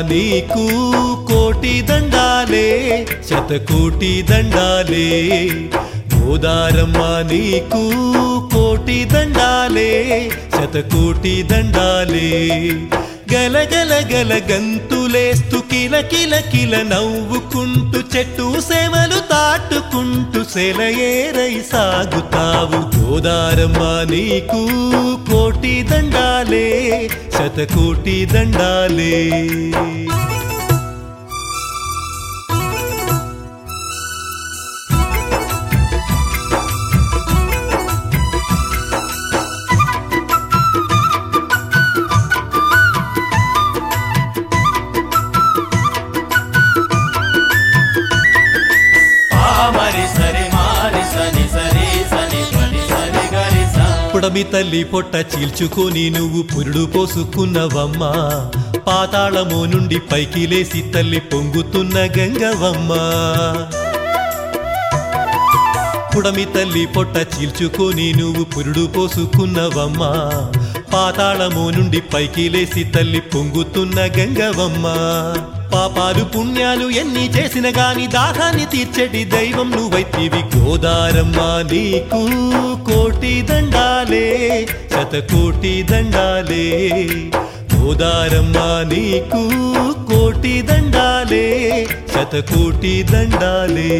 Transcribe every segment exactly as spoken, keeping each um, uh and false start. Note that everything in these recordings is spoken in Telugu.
నీకు కోటి దండాలే శతకోటి దండాలే గోదారమ్మ నీకు కోటి దండాలే శతకోటి దండాలే గలగల గల గంతులేస్తూ కిల కిల కిల నవ్వుకుంటూ చెట్టు సేవలు తాటుకుంటూ సెలయేరై సాగుతావు గోదారమ్మ నీకు కోటి దండాలే శతకోటి దండాలే పుడమి తల్లి పొట్ట చీల్చుకొని నువ్వు పురుడు పోసుకున్నవమ్మా పాతాళము నుండి పైకి లేసి తల్లి పొంగుతున్న గంగవమ్మ పుడమి తల్లి పొట్ట చీల్చుకొని నువ్వు పురుడు పోసుకున్నవమ్మా పాతాళము నుండి పైకి లేసి తల్లి పొంగుతున్న గంగవమ్మ పాపాలు పుణ్యాలు ఎన్ని చేసిన గాని దాహాన్ని తీర్చెటి దైవం నువ్వైతివి గోదారమ్మ నీకు కోటి దండాలే శతకోటి దండాలే గోదారమ్మ నీకు కోటి దండాలే శతకోటి దండాలే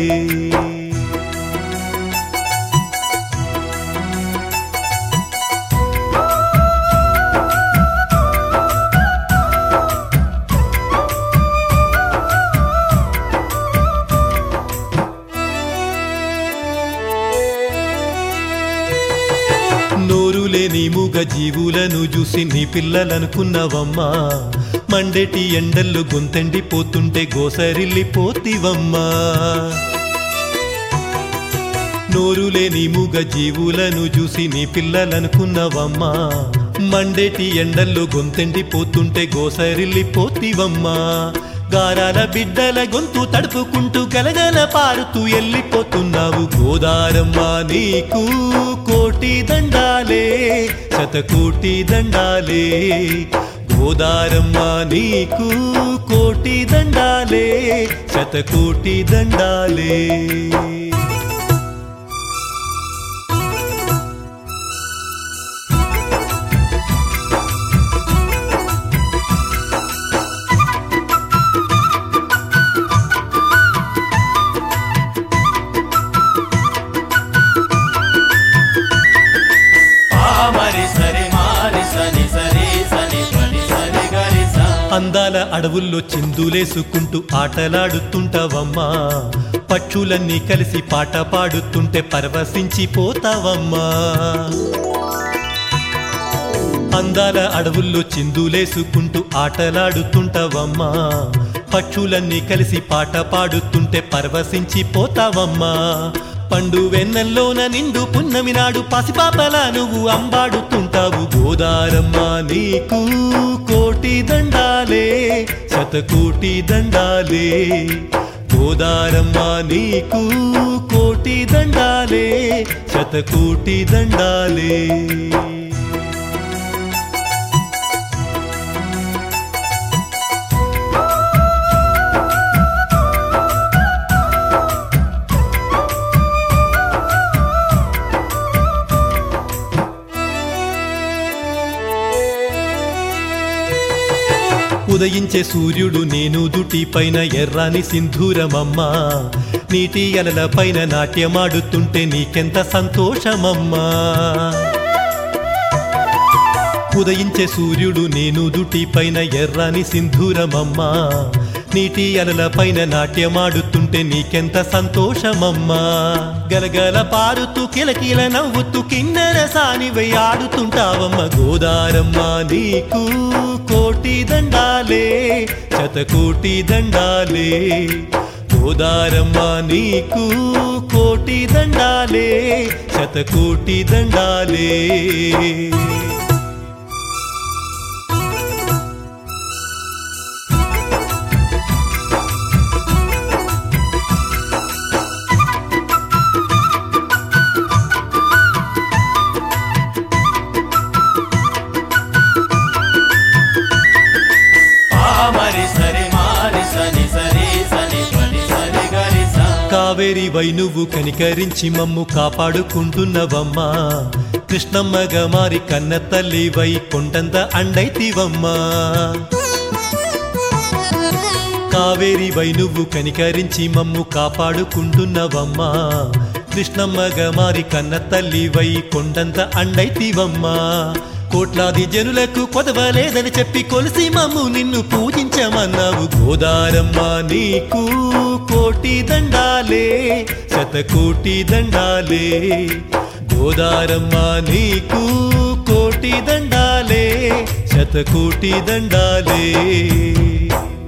నోరులేని మూగ జీవులను చూసి నీ పిల్లలనుకున్నవమ్మా మండేటి ఎండల్లో గొంతెండిపోతుంటే గోసరిల్లిపోతివమ్మా నోరులేని మూగ జీవులను చూసి నీ పిల్లలనుకున్నవమ్మా మండేటి ఎండల్లో గొంతెండిపోతుంటే గోసరిల్లిపోతివమ్మా గారాల బిడ్డల గొంతు తడుపుకుంటూ గలగల పారుతూ వెళ్ళిపోతున్నావు గోదారమ్మ నీకు కోటి దండాలే శతకోటి దండాలే గోదారమ్మ నీకు కోటి దండాలే శతకోటి దండాలే అందాల అడవుల్లో చిందులేసుకుంటూ ఆటలాడుతుంటావమ్మా పక్షులన్నీ కలిసి పాట పాడుతుంటే పరవశించిపోతావమ్మా అందాల అడవుల్లో చిందులేసుకుంటూ ఆటలాడుతుంటావమ్మా పక్షులన్నీ కలిసి పాట పాడుతుంటే పరవశించిపోతావమ్మా పండు వెన్నెల్లోన నిండు పున్నమి నాడు పసిపాపలా నువ్వు అంబాడుతుంటావు గోదారమ్మ నీకు కోటి దండాలే శతకోటి దండాలే గోదారమ్మ నీకు కోటి దండాలే శతకోటి దండాలే ఉదయించే సూర్యుడు నేను దుటి పైన ఎర్రాని సింధూరమమ్మా నీటి అలల పైన నాట్యమాడుతుంటే నీకెంత సంతోషమమ్మా ఉదయించే సూర్యుడు నేను దుటి పైన ఎర్రాని సింధూరమమ్మా నీటి అలల పైన నాట్యమాడుతుంటే నీకెంత సంతోషమమ్మా గలగల పారుతూ కిలకిల నవ్వుతూ కిన్నెర సానివై ఆడుతుంటావమ్మ గోదారమ్మ నీకు కోటి దండాలే శతకోటి దండాలే గోదారమ్మ నీకు కోటి దండాలే శతకోటి దండాలే సరే కావేరి వై నువ్వు కనికరించి మమ్ము కాపాడుకుంటున్నవమ్మా కృష్ణమ్మగా మారి కన్న తల్లి వై కొండంత అండైతివమ్మా కావేరి వై నువ్వు కనికరించి మమ్ము కాపాడుకుంటున్నవమ్మా కృష్ణమ్మగా మారి కన్న తల్లి వై కొండంత అండైతివమ్మా కోట్లాది జనులకు కొదవలేదని చెప్పి కొలిసి మమ్ము నిన్ను పూజించమన్నావు గోదారమ్మ నీకు కోటి దండాలే శతకోటి దండాలే గోదారమ్మ నీకు కోటి దండాలే శతకోటి దండాలే